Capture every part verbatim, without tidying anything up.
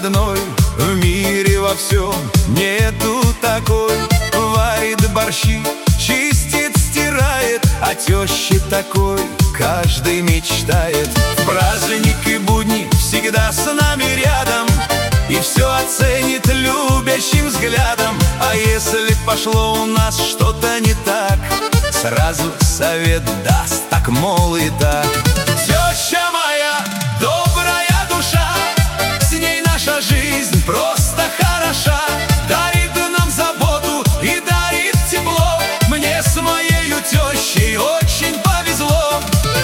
родной, в мире во всем нету такой. Варит борщи, чистит, стирает, о тёще такой каждый мечтает. В праздник и будни всегда с нами рядом, и все оценит любящим взглядом. А если пошло у нас что-то не так, сразу совет даст, так мол и так. Теща моя, добрая душа, с ней наша жизнь просто хороша. Дарит нам заботу и дарит тепло, мне с моею тещей очень повезло.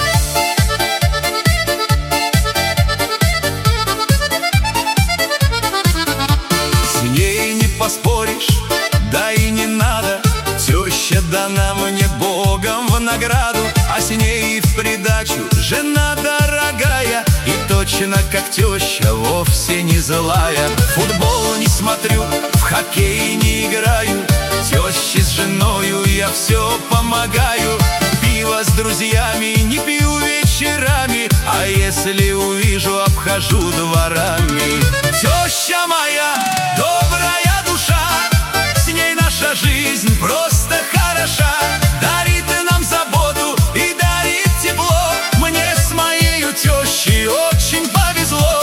С ней не поспоришь, да и не надо, теща дана мне Богом в награду. А с ней в придачу жена дорогая, и точно как теща вовсе не злая. Футбол не смотрю, в хоккей не играю, теще с женою я все помогаю. Пиво с друзьями не пью вечерами, а если увижу, обхожу дворами. Теща моя, добрая душа, с ней наша жизнь просто хороша. Дарит нам заботу и дарит тепло, мне с моею тещей очень повезло.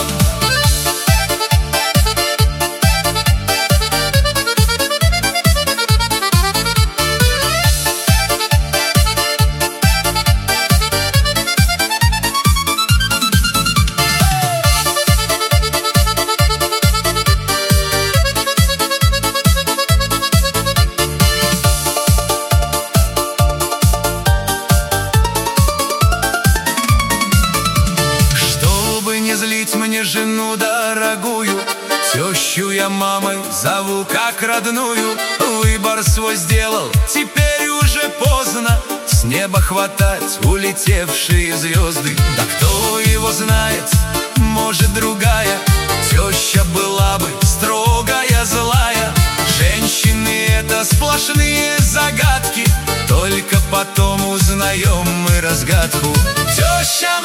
Злить мне жену дорогую, тещу я мамой зову как родную. Выбор свой сделал, теперь уже поздно с неба хватать улетевшие звезды. Да кто его знает, может другая теща была бы строгая, злая. Женщины — это сплошные загадки, только потом узнаем мы разгадку. Теща